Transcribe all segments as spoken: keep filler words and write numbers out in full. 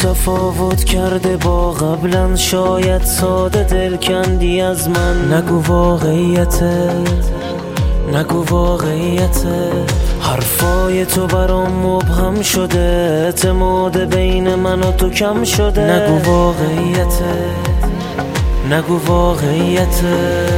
تفاوت کرده با قبلا، شاید ساده دل کندی از من. نگو واقعیته، نگو واقعیته، حرفای تو برام مبهم شده، اعتماد بین من و تو کم شده. نگو واقعیته، نگو واقعیته.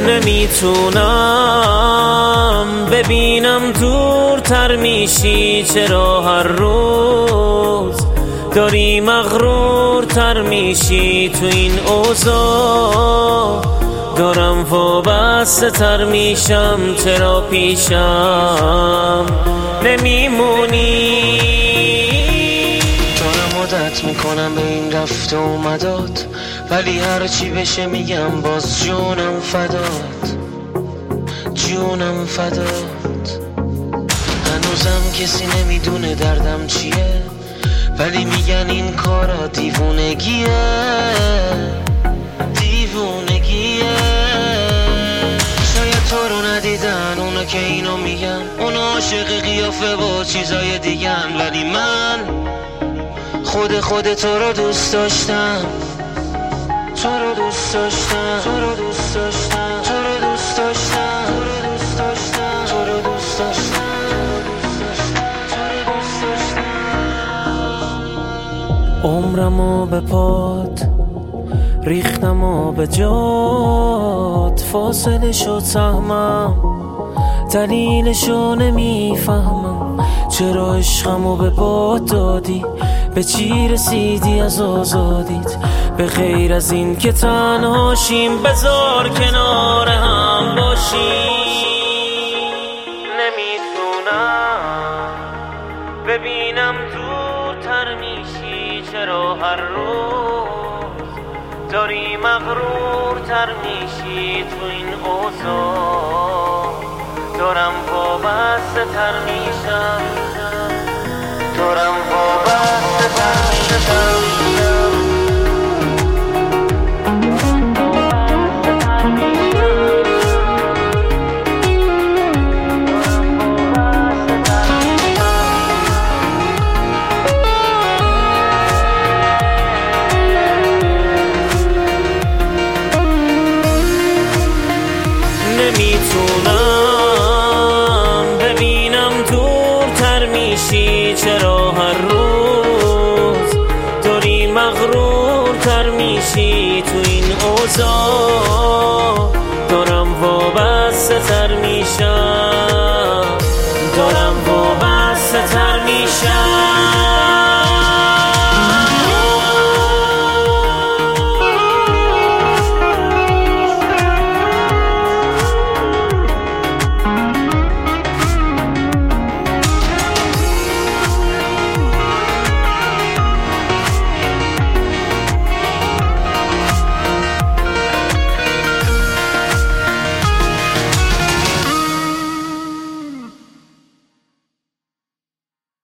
نمیتونم ببینم دورتر میشی، چرا هر روز داری مغرورتر میشی؟ تو این اوضاع دارم وابسته تر میشم، چرا پیشم نمیمونی؟ دارم عادت میکنم به این رفت و اومدات، ولی هر چی بشه میگم باز جونم فدات، جونم فدات. هنوزم کسی نمیدونه دردم چیه، ولی میگن این کارا دیوونگیه، دیوونگیه. شاید تو رو ندیدن اونا که اینو میگن، اونا عاشق قیافه و چیزای دیگن، ولی من خود خود تو رو دوست داشتم، تو رو دوست داشتم، تو رو دوست داشتم، تو رو دوست داشتم، تو رو دوست داشتم، تو رو دوست داشتم. عمرمو به پات ریختم و به جات، فاصله شد سهمم، دلیلشو نمیفهمم. چرا عشقمو به باد دادی؟ به چی رسیدی از آزادیت؟ به غیر از این که تنهاشیم بذار کنار هم باشیم. نمیتونم ببینم دورتر میشی، چرا هر روز داری مغرورتر میشی؟ تو این اوضاع دارم وابسته تر میشم، دارم وابسته تر میشم. نمیتونم ببینم دورتر میشی، چرا هر روز داری مغرورتر میشی؟ تو این اوضاع